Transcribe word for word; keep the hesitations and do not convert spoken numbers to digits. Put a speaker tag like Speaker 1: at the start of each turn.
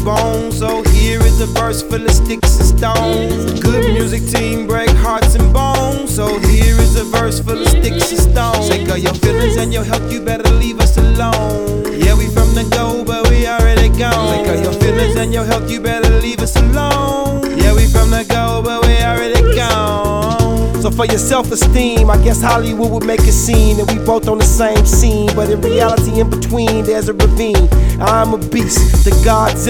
Speaker 1: bone. So here is a verse full of sticks and stones. Good music team break hearts and bones. So here is a verse full of sticks and stones. Take all your feelings and your health, you better leave us alone. Yeah, we from the go, but we already gone. Take all your feelings and your health, you better leave us alone. Yeah, we from the go, but we already gone.
Speaker 2: So for your self-esteem, I guess Hollywood would make a scene that we both on the same scene, but in reality in between there's a ravine. I'm a beast, the Godzilla.